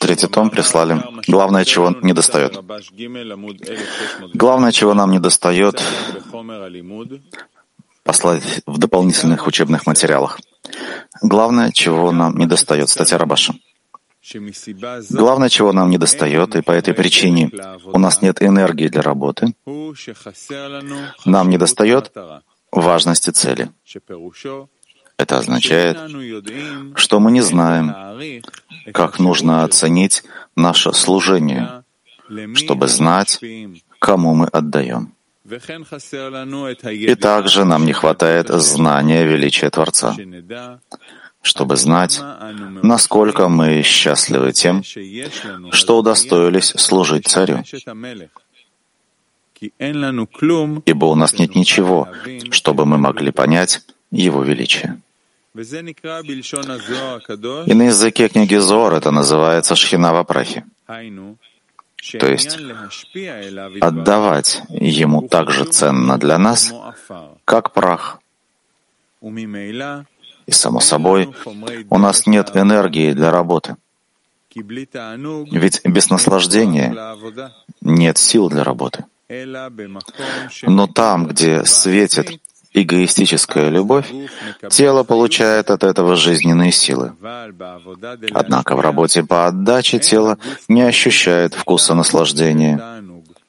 третий том прислали. Главное, чего недостает. Главное, чего нам недостает, послать в дополнительных учебных материалах. Главное, чего нам недостает, статья Рабаша. Главное, чего нам недостает, и по этой причине у нас нет энергии для работы, нам недостает важности цели. Это означает, что мы не знаем, как нужно оценить наше служение, чтобы знать, кому мы отдаем. И также нам не хватает знания величия Творца, чтобы знать, насколько мы счастливы тем, что удостоились служить Царю. Ибо у нас нет ничего, чтобы мы могли понять Его величие. И на языке книги Зоар это называется шхина в прахе. То есть отдавать Ему так же ценно для нас, как прах. И, само собой, у нас нет энергии для работы. Ведь без наслаждения нет сил для работы. Но там, где светит эгоистическая любовь, тело получает от этого жизненные силы. Однако в работе по отдаче тело не ощущает вкуса наслаждения,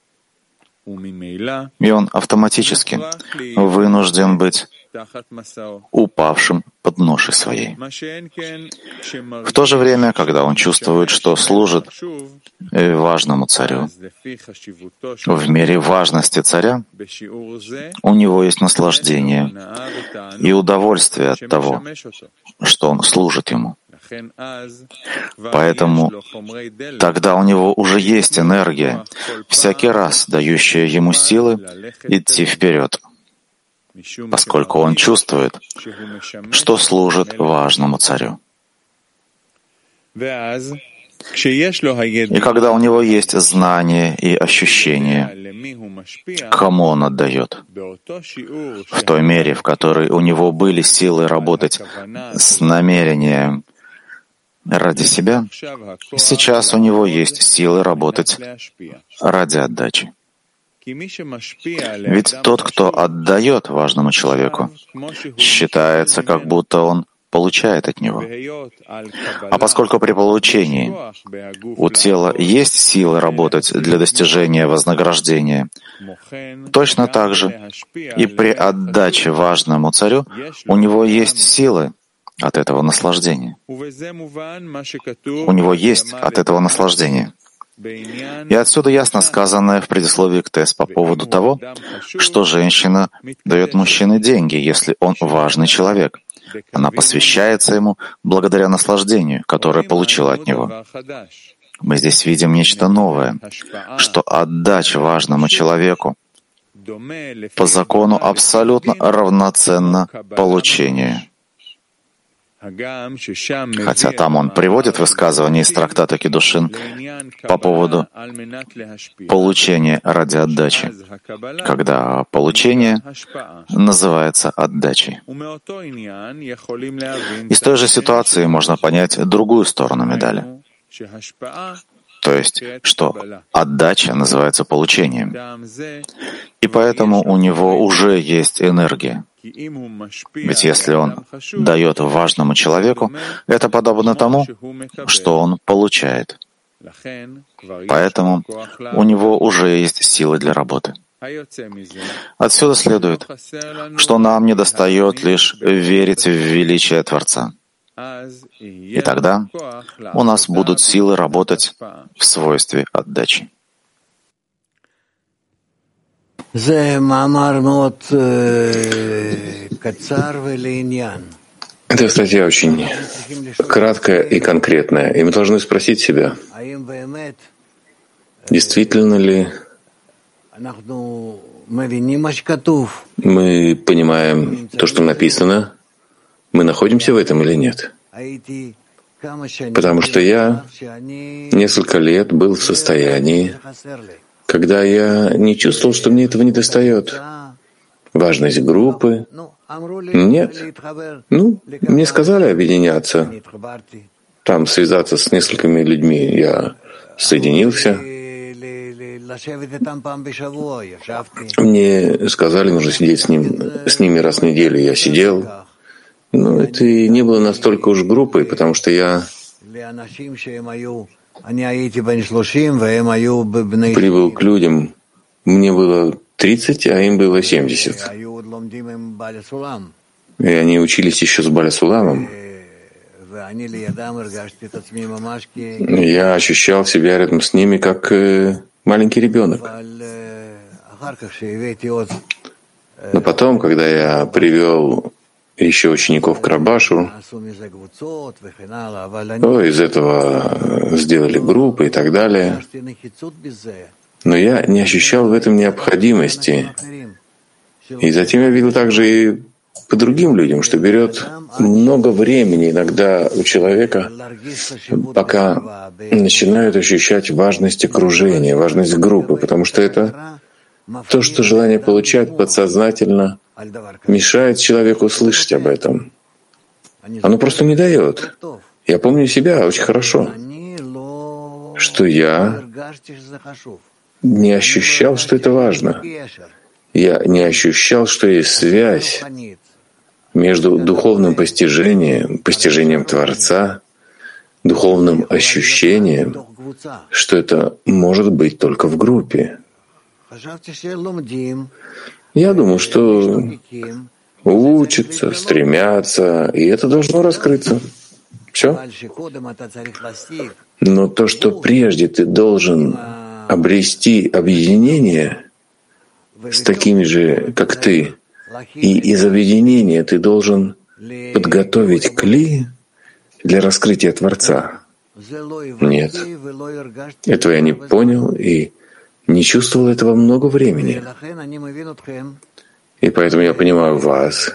и он автоматически вынужден быть упавшим под ношей своей. В то же время, когда он чувствует, что служит важному царю, в мере важности царя у него есть наслаждение и удовольствие от того, что он служит ему. Поэтому тогда у него уже есть энергия, всякий раз дающая ему силы идти вперед, поскольку он чувствует, что служит важному царю. И когда у него есть знание и ощущение, кому он отдает, в той мере, в которой у него были силы работать с намерением ради себя, сейчас у него есть силы работать ради отдачи. Ведь тот, кто отдает важному человеку, считается, как будто он получает от него. А поскольку при получении у тела есть силы работать для достижения вознаграждения, точно так же и при отдаче важному царю у него есть силы от этого наслаждения. У него есть от этого наслаждение. И отсюда ясно сказанное в предисловии к ТЭС по поводу того, что женщина дает мужчине деньги, если он важный человек. Она посвящается ему благодаря наслаждению, которое получила от него. Мы здесь видим нечто новое, что отдача важному человеку по закону абсолютно равноценна получению. Хотя там он приводит высказывание из трактата Кидушин по поводу получения ради отдачи, когда получение называется отдачей. Из той же ситуации можно понять другую сторону медали. То есть, что отдача называется получением. И поэтому у него уже есть энергия. Ведь если он дает важному человеку, это подобно тому, что он получает. Поэтому у него уже есть силы для работы. Отсюда следует, что нам недостает лишь верить в величие Творца. И тогда у нас будут силы работать в свойстве отдачи. Эта статья очень краткая и конкретная, и мы должны спросить себя, действительно ли мы понимаем то, что написано, мы находимся в этом или нет. Потому что я несколько лет был в состоянии, когда я не чувствовал, что мне этого недостает. Важность группы? Нет. Мне сказали объединяться. там связаться с несколькими людьми. Я соединился. Мне сказали, нужно сидеть с ними раз в неделю. Я сидел. Но это и не было настолько уж группой, потому что я прибыл к людям. Мне было 30, а им было 70. И они учились еще с Баля Суламом. Я ощущал себя рядом с ними как маленький ребенок. Но потом, когда я привел еще учеников к Рабашу, то из этого сделали группы и так далее. Но я не ощущал в этом необходимости. И затем я видел также и по другим людям, что берет много времени иногда у человека, пока начинают ощущать важность окружения, важность группы, потому что это то, что желание получать подсознательно мешает человеку слышать об этом. Оно просто не дает. Я помню себя очень хорошо, что я не ощущал, что это важно. Я не ощущал, что есть связь между духовным постижением Творца, духовным ощущением, что это может быть только в группе. Я думал, что учатся, стремятся, и это должно раскрыться. Все. Но то, что прежде ты должен обрести объединение с такими же, как ты, и из объединения ты должен подготовить кли для раскрытия Творца. Нет. Этого я не понял и не чувствовал этого много времени. И поэтому я понимаю вас.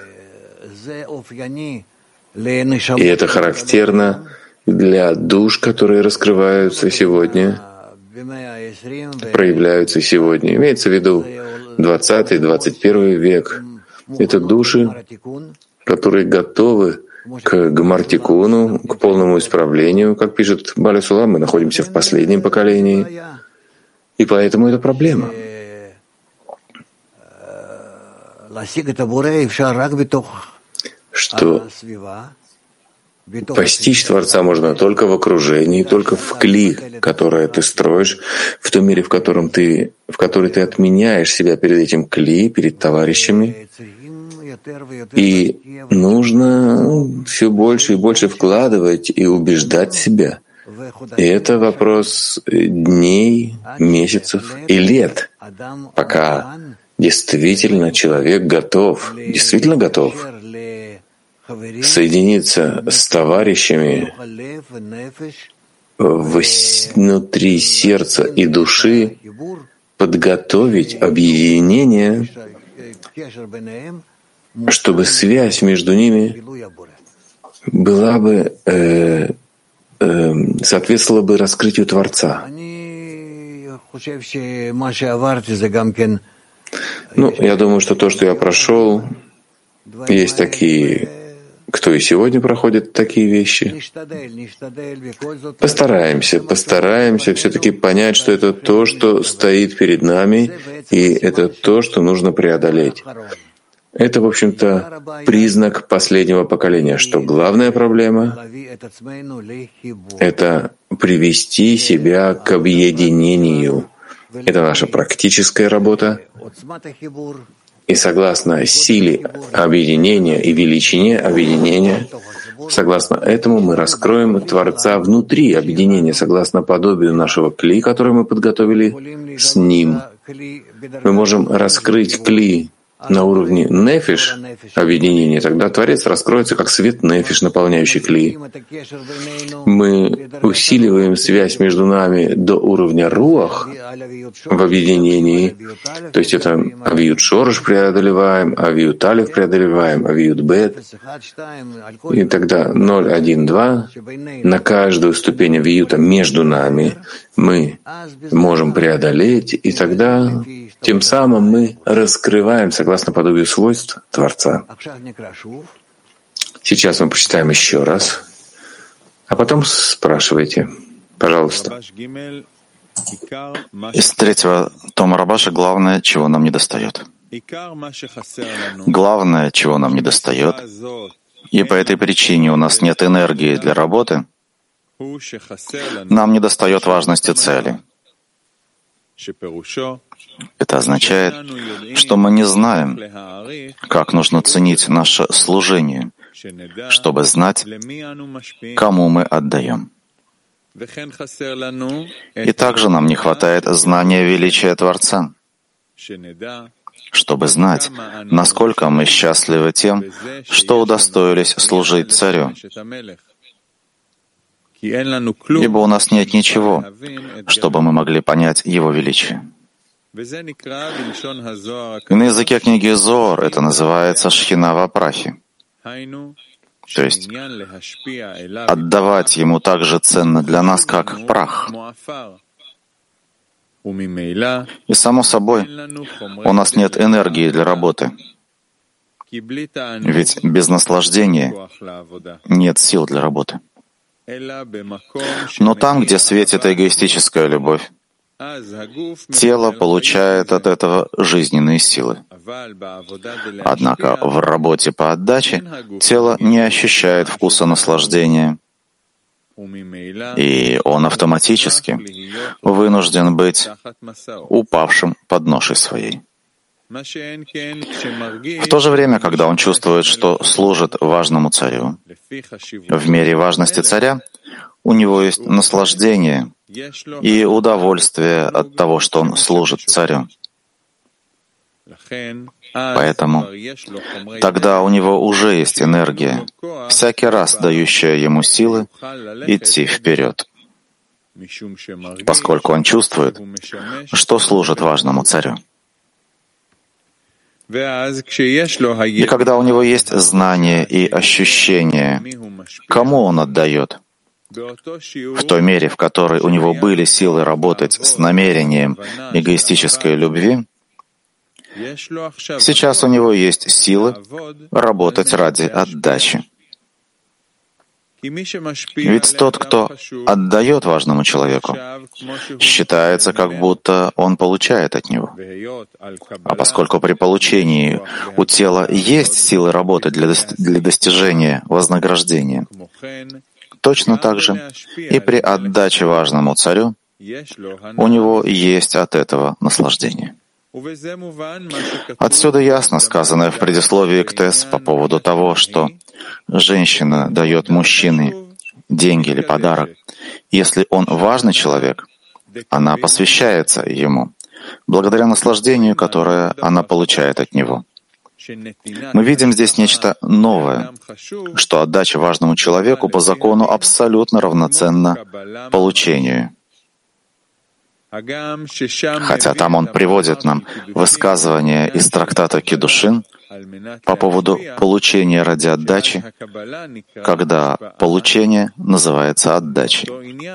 И это характерно для душ, которые раскрываются сегодня, проявляются сегодня. Имеется в виду 20-21 век. Это души, которые готовы к гамартикуну, к полному исправлению. Как пишет Баля Сулам, мы находимся в последнем поколении. И поэтому это проблема. Что постичь Творца можно только в окружении, только в кли, которое ты строишь, в том мире, в который ты отменяешь себя перед этим кли, перед товарищами. И нужно все больше и больше вкладывать и убеждать себя. И это вопрос дней, месяцев и лет, пока действительно человек готов, соединиться с товарищами внутри сердца и души, подготовить объединение, чтобы связь между ними была бы соответствовала бы раскрытию Творца. Я думаю, что то, что я прошел, есть такие, кто и сегодня проходит такие вещи. Постараемся все-таки понять, что это то, что стоит перед нами, и это то, что нужно преодолеть. Это, в общем-то, признак последнего поколения, что главная проблема — это привести себя к объединению. Это наша практическая работа. И согласно силе объединения и величине объединения, согласно этому мы раскроем Творца внутри объединения, согласно подобию нашего кли, который мы подготовили с Ним. Мы можем раскрыть кли на уровне нефиш объединения, тогда Творец раскроется как свет нефиш, наполняющий кли. Мы усиливаем связь между нами до уровня руах в объединении, то есть это авиют шорош преодолеваем, авиют алиф преодолеваем, авиют бет, и тогда 0, 1, 2 на каждую ступень авиюта между нами мы можем преодолеть, и тогда тем самым мы раскрываем согласно подобию свойств Творца. Сейчас мы прочитаем еще раз А потом спрашивайте. Пожалуйста. Из 3-го тома Рабаша главное, чего нам недостает. Главное, чего нам недостает, и по этой причине у нас нет энергии для работы, нам недостает важности цели. Это означает, что мы не знаем, как нужно ценить наше служение, чтобы знать, кому мы отдаем. И также нам не хватает знания величия Творца, чтобы знать, насколько мы счастливы тем, что удостоились служить Царю. Ибо у нас нет ничего, чтобы мы могли понять Его величие. И на языке книги Зоар это называется «Шхина во прахе». То есть отдавать Ему так же ценно для нас, как прах. И само собой, у нас нет энергии для работы. Ведь без наслаждения нет сил для работы. Но там, где светит эгоистическая любовь, тело получает от этого жизненные силы. Однако в работе по отдаче тело не ощущает вкуса наслаждения, и он автоматически вынужден быть упавшим под ношей своей. В то же время, когда он чувствует, что служит важному царю, в мере важности царя у него есть наслаждение и удовольствие от того, что он служит царю. Поэтому тогда у него уже есть энергия, всякий раз дающая ему силы идти вперед, поскольку он чувствует, что служит важному царю. И когда у него есть знание и ощущение, кому он отдает, в той мере, в которой у него были силы работать с намерением эгоистической любви, сейчас у него есть силы работать ради отдачи. Ведь тот, кто отдает важному человеку, считается, как будто он получает от него. А поскольку при получении у тела есть силы работы для достижения вознаграждения, точно так же и при отдаче важному царю у него есть от этого наслаждение. Отсюда ясно сказанное в предисловии к ТЭС по поводу того, что женщина дает мужчине деньги или подарок. Если он важный человек, она посвящается ему, благодаря наслаждению, которое она получает от него. Мы видим здесь нечто новое, что отдача важному человеку по закону абсолютно равноценна получению. Хотя там он приводит нам высказывание из трактата Кидушин по поводу получения ради отдачи, когда получение называется отдачей.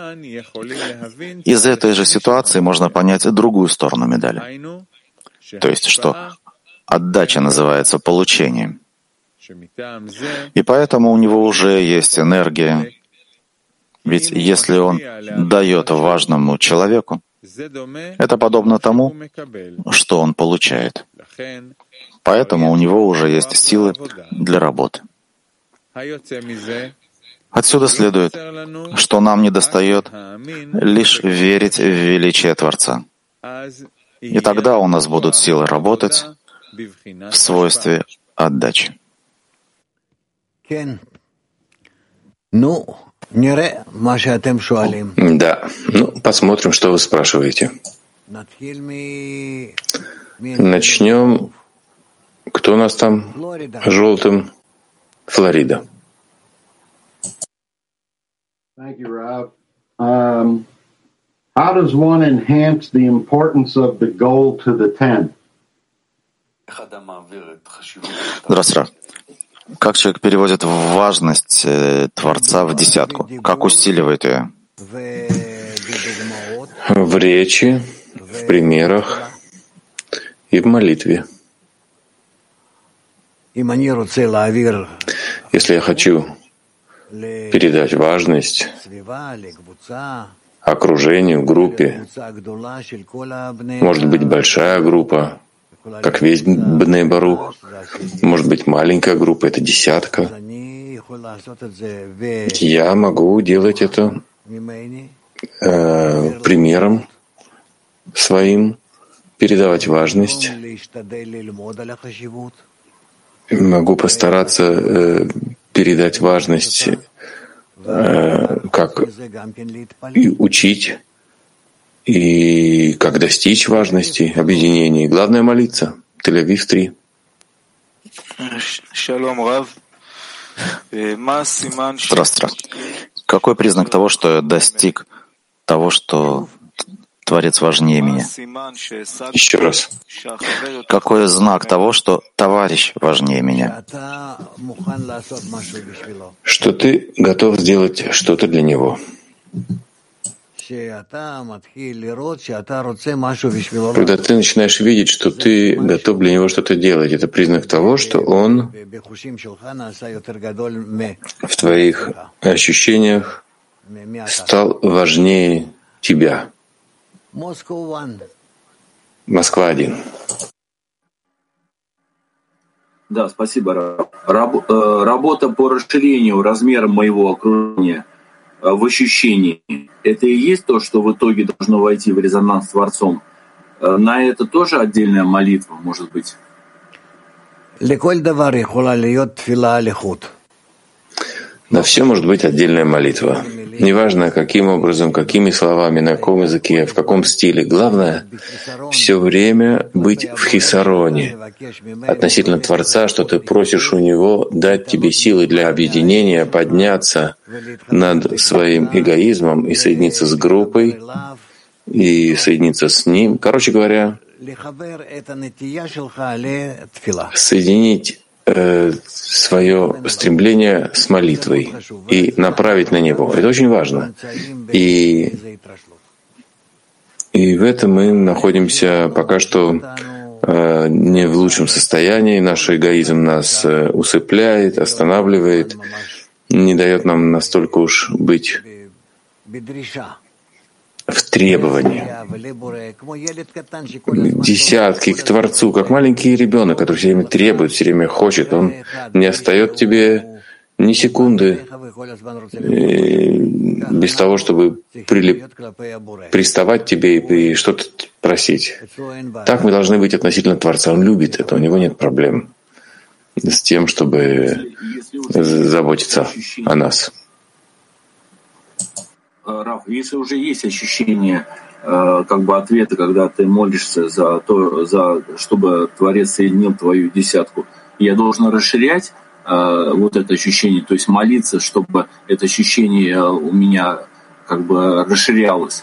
Из этой же ситуации можно понять другую сторону медали. То есть, что отдача называется получением. И поэтому у него уже есть энергия. Ведь если он дает важному человеку, это подобно тому, что он получает. Поэтому у него уже есть силы для работы. Отсюда следует, что нам недостает лишь верить в величие Творца. И тогда у нас будут силы работать в свойстве отдачи. Да, посмотрим, что вы спрашиваете. Начнем. Кто у нас там желтым? Флорида. How does one enhance the importance of the goal to the 10? Здравствуйте. Как человек переводит важность Творца в десятку? Как усиливает ее? В речи, в примерах и в молитве. Если я хочу передать важность окружению, группе. Может быть, большая группа, как весь Бней Барух. Может быть, маленькая группа, это десятка. Я могу делать это примером своим, передавать важность. Могу постараться передать важность, как и учить, и как достичь важности, объединения. Главное — молиться. Тель-Авив 3. Здравствуйте. Какой признак того, что я достиг того, что Творец важнее меня? Еще раз. Какой знак того, что товарищ важнее меня? Что ты готов сделать что-то для него. Когда ты начинаешь видеть, что ты готов для него что-то делать, это признак того, что он в твоих ощущениях стал важнее тебя. Москва-1. Да, спасибо. Работа по расширению размера моего окружения в ощущении — это и есть то, что в итоге должно войти в резонанс с Творцом. На это тоже отдельная молитва, может быть? На все может быть отдельная молитва. Неважно, каким образом, какими словами, на каком языке, в каком стиле. Главное — все время быть в хисароне относительно Творца, что ты просишь у Него дать тебе силы для объединения, подняться над своим эгоизмом и соединиться с группой, и соединиться с Ним. Короче говоря, соединить свое стремление с молитвой и направить на него. Это очень важно. И в этом мы находимся пока что не в лучшем состоянии. Наш эгоизм нас усыпляет, останавливает, не дает нам настолько уж быть в требовании. Десятки к Творцу, как маленький ребенок, который все время требует, все время хочет. Он не остает тебе ни секунды без того, чтобы приставать тебе и что-то просить. Так мы должны быть относительно Творца. Он любит это, у него нет проблем с тем, чтобы заботиться о нас. Раф, если уже есть ощущение как бы ответа, когда ты молишься за то, чтобы Творец соединил твою десятку, я должен расширять вот это ощущение, то есть молиться, чтобы это ощущение у меня как бы расширялось.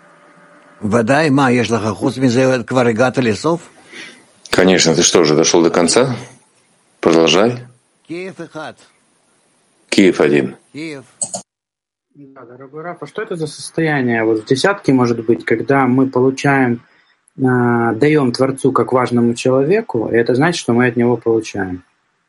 Конечно, ты что, уже дошел до конца? Продолжай. Киев 1. Да, дорогой Раф, а что это за состояние вот в десятке может быть, когда мы получаем, даем Творцу как важному человеку, и это значит, что мы от него получаем?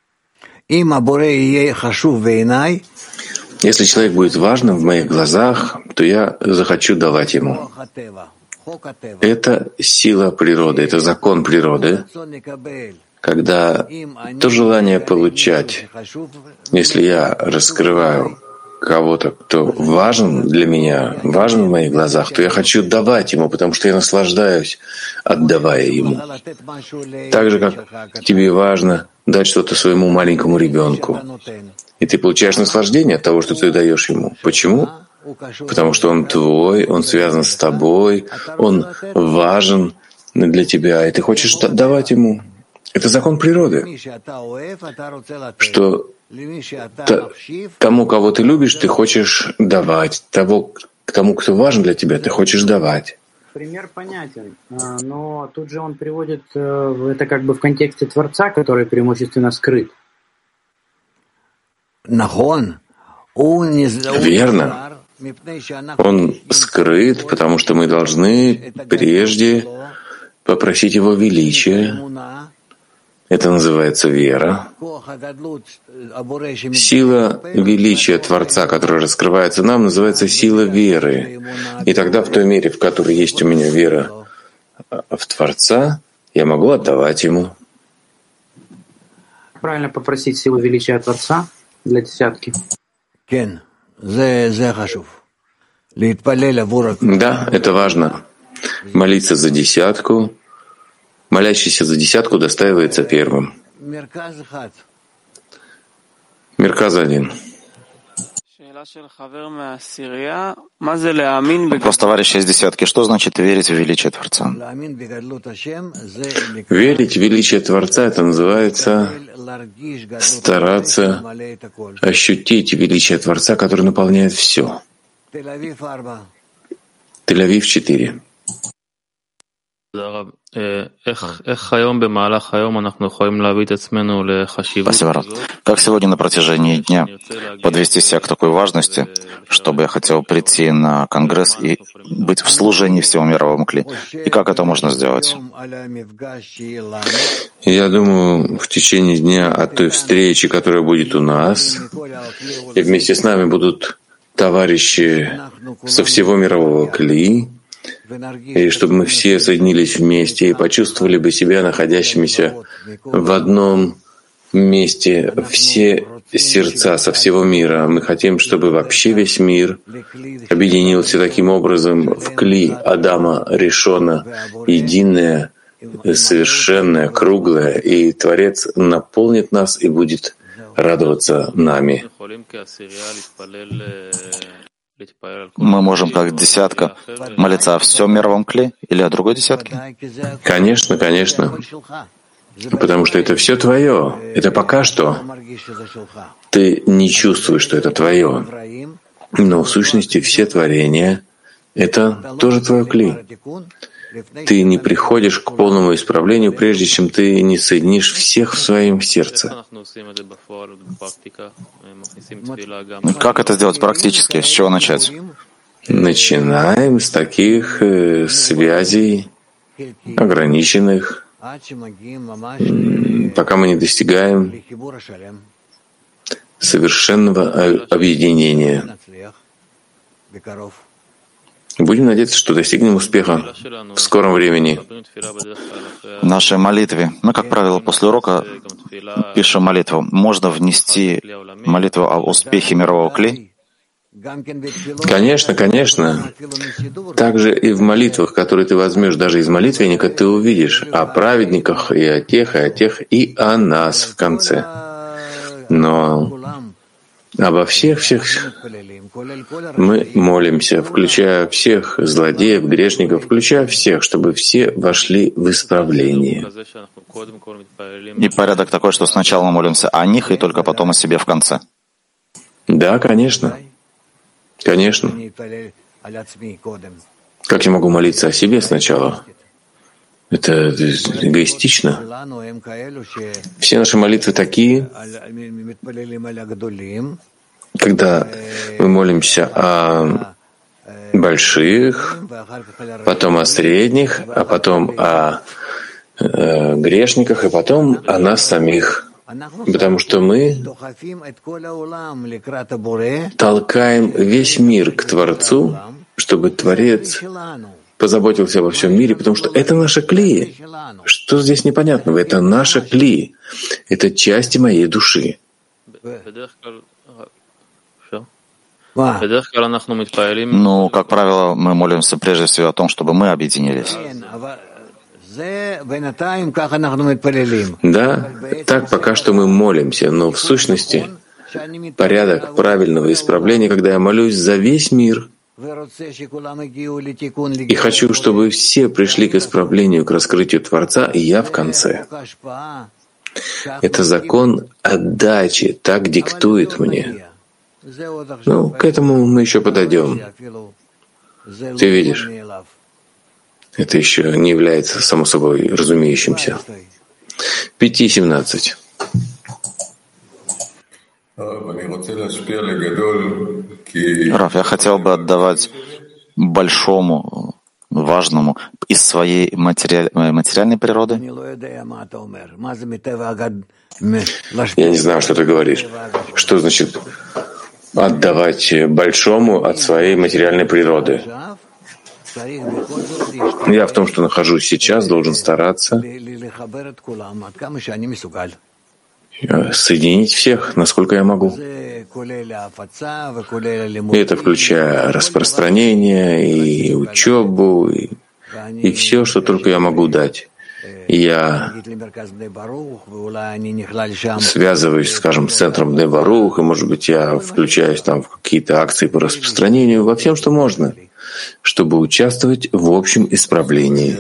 Если человек будет важным в моих глазах, то я захочу давать ему. Это сила природы, это закон природы, когда то желание получать, если я раскрываю кого-то, кто важен для меня, важен в моих глазах, то я хочу давать ему, потому что я наслаждаюсь, отдавая ему. Так же, как тебе важно дать что-то своему маленькому ребенку. И ты получаешь наслаждение от того, что ты даешь ему. Почему? Потому что он твой, он связан с тобой, он важен для тебя, и ты хочешь давать ему. Это закон природы, что тому, кого ты любишь, ты хочешь давать. Тому, кто важен для тебя, ты хочешь давать. Пример понятен, но тут же он приводит это как бы в контексте Творца, который преимущественно скрыт. Верно. Он скрыт, потому что мы должны прежде попросить Его величия, Это называется вера. Сила величия Творца, которая раскрывается нам, называется сила веры. И тогда в той мере, в которой есть у меня вера в Творца, я могу отдавать Ему. Правильно попросить силу величия Творца для десятки? Да, это важно. Молиться за десятку. Молящийся за десятку достаивается первым. Мерказ один. Вопрос товарища из десятки. Что значит верить в величие Творца? Верить в величие Творца — это называется стараться ощутить величие Творца, который наполняет все. Тель-Авив 4. Спасибо, Рав. Как сегодня на протяжении дня подвести себя к такой важности, чтобы я хотел прийти на Конгресс и быть в служении всего мировому кли? И как это можно сделать? Я думаю, в течение дня от той встречи, которая будет у нас, и вместе с нами будут товарищи со всего мирового кли, и чтобы мы все соединились вместе и почувствовали бы себя находящимися в одном месте, все сердца со всего мира. Мы хотим, чтобы вообще весь мир объединился таким образом в кли Адама Ришона, единое, совершенное, круглое, и Творец наполнит нас и будет радоваться нами. Мы можем, как десятка, молиться о всем мировом кли или о другой десятке? Конечно, конечно. Потому что это все твое. Это пока что. Ты не чувствуешь, что это твое. Но в сущности все творения — это тоже твое кли. Ты не приходишь к полному исправлению, прежде чем ты не соединишь всех в своем сердце. Как это сделать практически? С чего начать? Начинаем с таких связей ограниченных, пока мы не достигаем совершенного объединения. Будем надеяться, что достигнем успеха в скором времени. В нашей молитве, мы, как правило, после урока пишем молитву. Можно внести молитву о успехе мирового кли? Конечно, конечно. Также и в молитвах, которые ты возьмешь даже из молитвенника, ты увидишь о праведниках и о тех, и о нас в конце. Но обо всех мы молимся, включая всех злодеев, грешников, включая всех, чтобы все вошли в исправление. И порядок такой, что сначала мы молимся о них, и только потом о себе в конце. Да, конечно. Конечно. Как я могу молиться о себе сначала? Это эгоистично. Все наши молитвы такие, когда мы молимся о больших, потом о средних, а потом о грешниках, и потом о нас самих. Потому что мы толкаем весь мир к Творцу, чтобы Творец позаботился обо всем мире, потому что это наша кли. Что здесь непонятного? Это наша кли. Это части моей души. Ну, как правило, мы молимся прежде всего о том, чтобы мы объединились. Да, так пока что мы молимся, но в сущности порядок правильного исправления, когда я молюсь за весь мир, и хочу, чтобы все пришли к исправлению, к раскрытию Творца, и я в конце. Это закон отдачи, так диктует мне. Ну, к этому мы еще подойдем. Ты видишь, это еще не является само собой разумеющимся. 5:17. Раф, я хотел бы отдавать большому, важному из своей материальной природы? Я не знаю, что ты говоришь. Что значит отдавать большому от своей материальной природы? Я в том, что нахожусь сейчас, должен стараться соединить всех, насколько я могу. И это включая распространение, и учебу, и все, что только я могу дать. Я связываюсь, скажем, с центром Бней Барух, и, может быть, я включаюсь там в какие-то акции по распространению, во всем, что можно, чтобы участвовать в общем исправлении.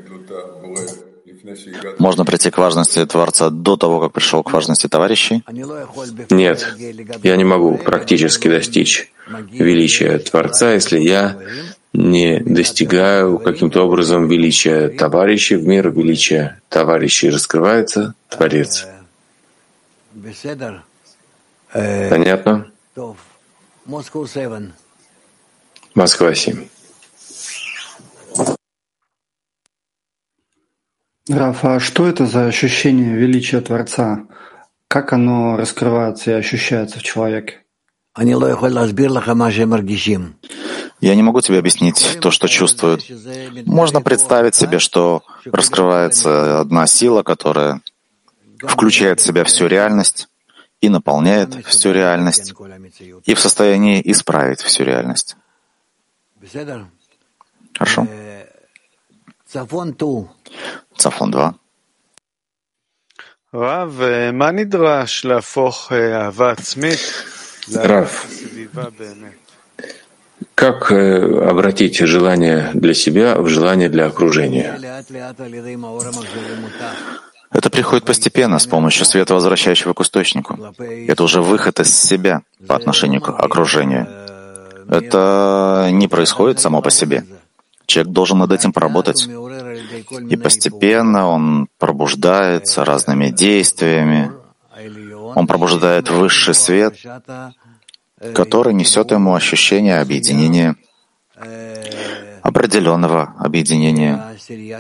Можно прийти к важности Творца до того, как пришел к важности товарищей? Нет, я не могу практически достичь величия Творца, если я не достигаю каким-то образом величия товарищей. В меру величия товарищей раскрывается Творец. Понятно? Москва 7. Раф, а что это за ощущение величия Творца? Как оно раскрывается и ощущается в человеке? Я не могу тебе объяснить то, что чувствуют. Можно представить себе, что раскрывается одна сила, которая включает в себя всю реальность и наполняет всю реальность, и в состоянии исправить всю реальность. Хорошо. Цафон 2. Рав, как обратить желание для себя в желание для окружения? Это приходит постепенно, с помощью света, возвращающего к источнику. Это уже выход из себя по отношению к окружению. Это не происходит само по себе. Человек должен над этим поработать. И постепенно он пробуждается разными действиями. Он пробуждает высший свет, который несет ему ощущение объединения, определенного объединения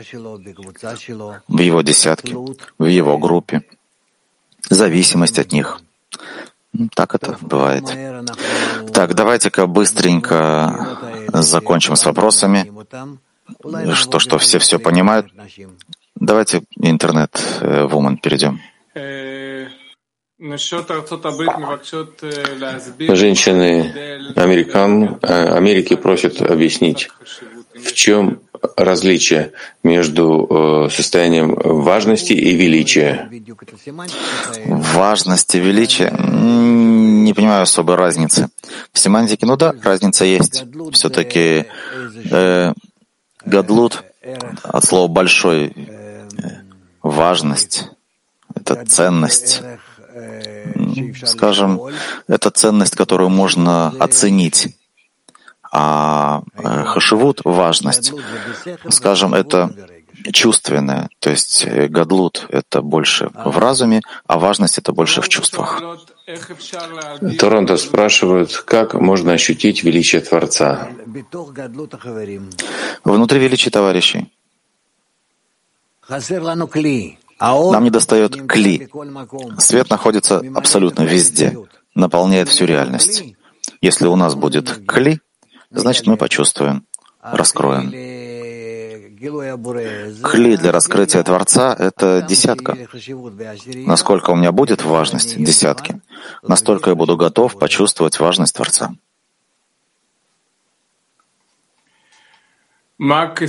в его десятке, в его группе, зависимость от них. Так это бывает. Так, давайте-ка быстренько закончим с вопросами. Что все понимают. Давайте интернет-вумен перейдем. Женщины Америки просят объяснить, в чем различие между состоянием важности и величия. Важность и величие? Не понимаю особой разницы. В семантике, да, разница есть. Все-таки гадлут от слова «большой», важность, это ценность. Скажем, это ценность, которую можно оценить. А хашивут — важность. Скажем, это чувственное. То есть гадлут — это больше в разуме, а важность — это больше в чувствах. Торонто спрашивают, как можно ощутить величие Творца? Внутри величия товарищей. Нам недостает кли. Свет находится абсолютно везде, наполняет всю реальность. Если у нас будет кли, значит, мы почувствуем, раскроем. Кли для раскрытия Творца — это десятка. Насколько у меня будет важность десятки, настолько я буду готов почувствовать важность Творца. Мак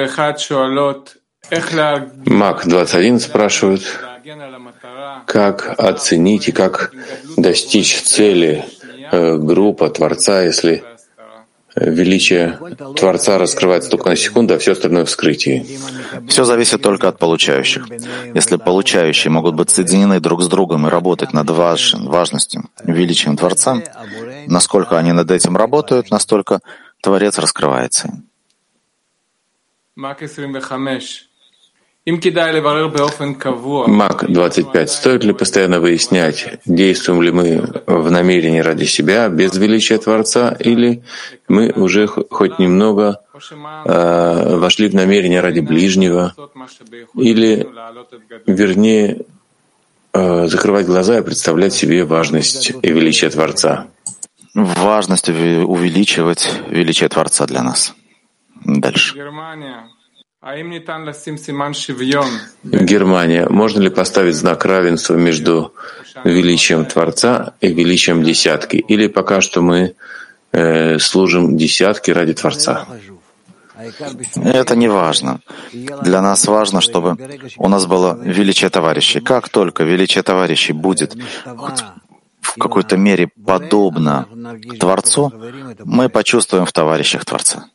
21 спрашивает, как оценить и как достичь цели группа Творца, если величие Творца раскрывается только на секунду, а все остальное в вскрытии. Все зависит только от получающих. Если получающие могут быть соединены друг с другом и работать над важностью, величием Творца, насколько они над этим работают, настолько Творец раскрывается. Мак 25. Стоит ли постоянно выяснять, действуем ли мы в намерении ради себя, без величия Творца, или мы уже хоть немного вошли в намерение ради ближнего, или, вернее, закрывать глаза и представлять себе важность и величие Творца? Важность увеличивать величие Творца для нас. Дальше. Германия. Можно ли поставить знак равенства между величием Творца и величием десятки? Или пока что мы служим десятке ради Творца? Это не важно. Для нас важно, чтобы у нас было величие товарищей. Как только величие товарищей будет в какой-то мере подобно Творцу, мы почувствуем в товарищах Творца.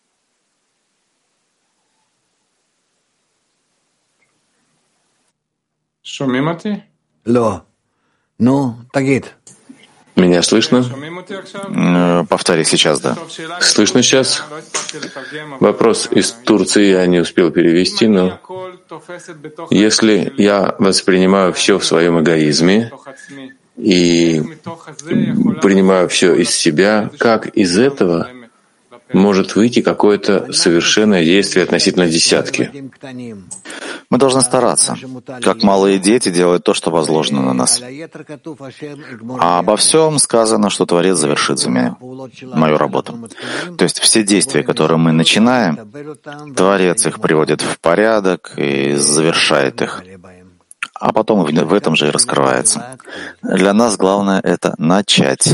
Меня слышно? Повтори сейчас, да. Слышно сейчас? Вопрос из Турции я не успел перевести, но если я воспринимаю все в своем эгоизме и принимаю все из себя, как из этого может выйти какое-то совершенное действие относительно десятки? Мы должны стараться. Как малые дети делают то, что возложено на нас. А обо всем сказано, что Творец завершит за меня мою работу. То есть все действия, которые мы начинаем, Творец их приводит в порядок и завершает их. А потом в этом же и раскрывается. Для нас главное — это начать.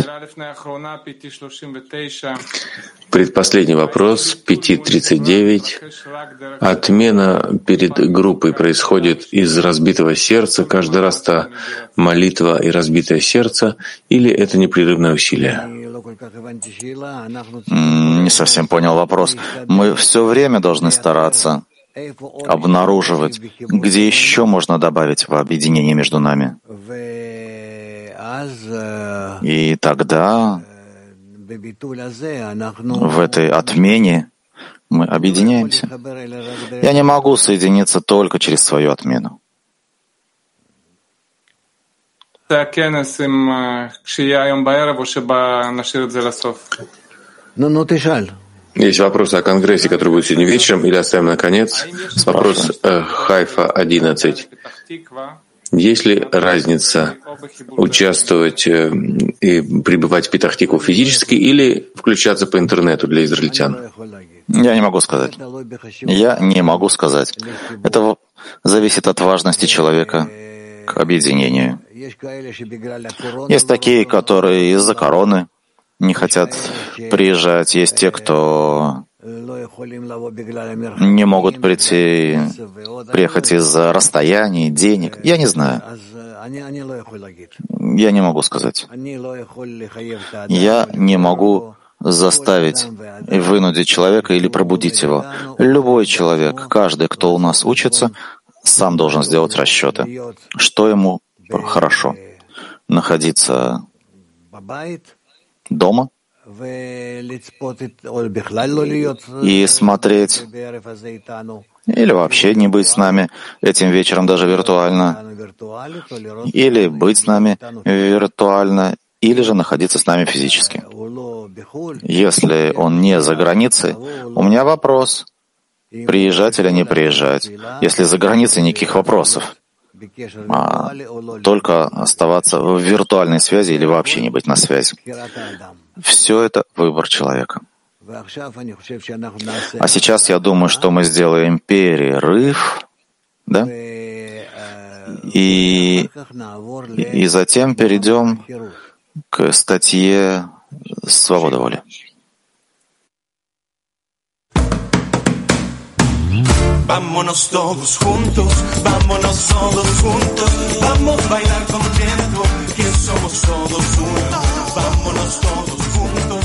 Предпоследний вопрос, 5.39. Отмена перед группой происходит из разбитого сердца, каждый раз та молитва и разбитое сердце, или это непрерывное усилие? Не совсем понял вопрос. Мы все время должны стараться обнаруживать, где еще можно добавить в объединение между нами. И тогда в этой отмене мы объединяемся. Я не могу соединиться только через свою отмену. Есть вопрос о Конгрессе, который будет сегодня вечером, или оставим на конец. Вопрос Хайфа 11. Есть ли разница участвовать и пребывать в Петах-Тиква физически или включаться по интернету для израильтян? Я не могу сказать. Я не могу сказать. Это зависит от важности человека к объединению. Есть такие, которые из-за короны не хотят приезжать. Есть те, кто не могут приехать из-за расстояний, денег. Я не знаю. Я не могу сказать. Я не могу заставить и вынудить человека или пробудить его. Любой человек, каждый, кто у нас учится, сам должен сделать расчеты, что ему хорошо. Находиться дома и смотреть, или вообще не быть с нами этим вечером даже виртуально, или быть с нами виртуально, или же находиться с нами физически. Если он не за границей, у меня вопрос, приезжать или не приезжать. Если за границей, никаких вопросов. А только оставаться в виртуальной связи или вообще не быть на связи. Все это выбор человека. А сейчас я думаю, что мы сделаем перерыв, да? И затем перейдем к статье «Свобода воли». Vámonos todos juntos, vamos a bailar contento, que somos todos uno. Vámonos todos juntos,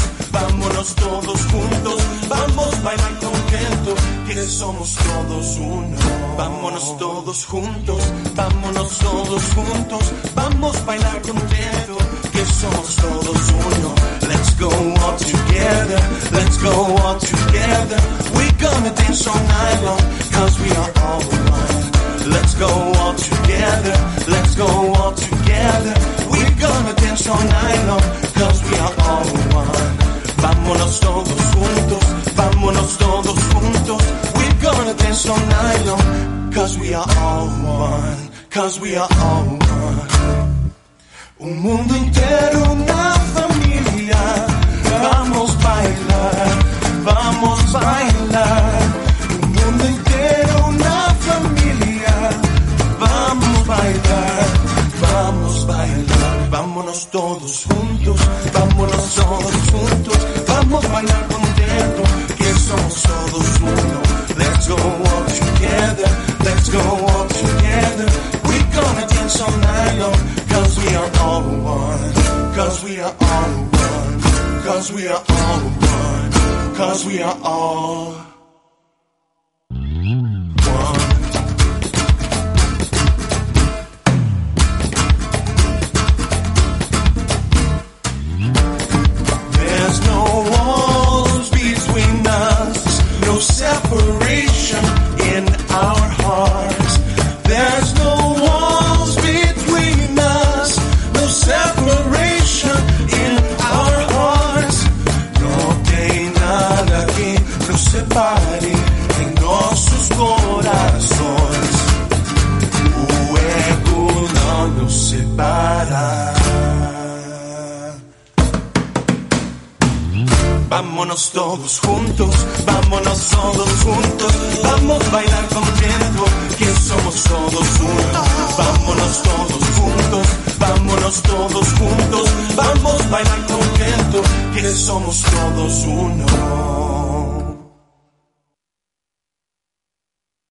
vamos a bailar contento, que somos todos uno. Vámonos todos juntos, vamos a bailar contento, que somos todos uno. Let's go all together, We're gonna dance all night long, 'cause we are all one. go all together. Let's go all together. We're gonna dance all night long, cause we are all one. Vámonos todos juntos, vámonos todos juntos. We're gonna dance all night long, cause we are all one, cause we are all one. Un mundo entero, una familia. Vamos a bailar, vamos a bailar. Un mundo entero, una familia. Vamos a bailar, vamos a bailar. Vámonos todos juntos, vámonos todos juntos. Vamos a bailar contento, que somos todos uno. Let's go all together, let's go all together. We're gonna dance all night long, cause we are all one, cause we are all one, cause we are all one, cause we are all one. There's no walls between us, no separation in our hearts. There's no walls between us, no separation in our hearts. No hay nada que nos separe en nuestros corazones. Luego no nos separa. Vámonos todos juntos, vámonos todos juntos. Vamos a bailar contento, que somos todos uno. Vámonos todos juntos, vámonos todos juntos. Vamos a bailar contento, que somos todos uno.